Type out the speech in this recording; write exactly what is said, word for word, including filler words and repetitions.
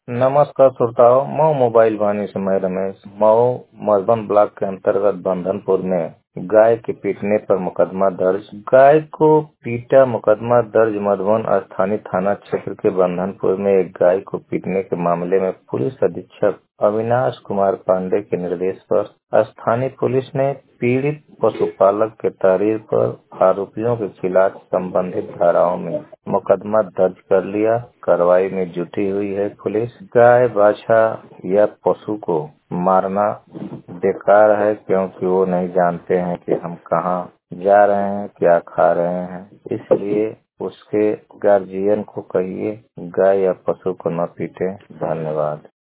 नमस्कार श्रोताओं, मऊ मोबाइल वाणी से मैं रमेश। मऊ मधुबन ब्लॉक के अंतर्गत बंधनपुर में गाय के पीटने पर मुकदमा दर्ज। गाय को पीटा मुकदमा दर्ज। मधुबन स्थानीय थाना क्षेत्र के बंधनपुर में एक गाय को पीटने के मामले में पुलिस अधीक्षक अविनाश कुमार पांडे के निर्देश पर स्थानीय पुलिस ने पीड़ित पशुपालक के तहरीर पर आरोपियों के खिलाफ संबंधित धाराओं में मुकदमा दर्ज कर लिया। कार्रवाई में जुटी हुई है पुलिस। गाय बाछा या पशु को मारना बेकार है, क्योंकि वो नहीं जानते हैं कि हम कहाँ जा रहे हैं, क्या खा रहे हैं। इसलिए उसके गार्जियन को कहिए गाय या पशु को न पीटे। धन्यवाद।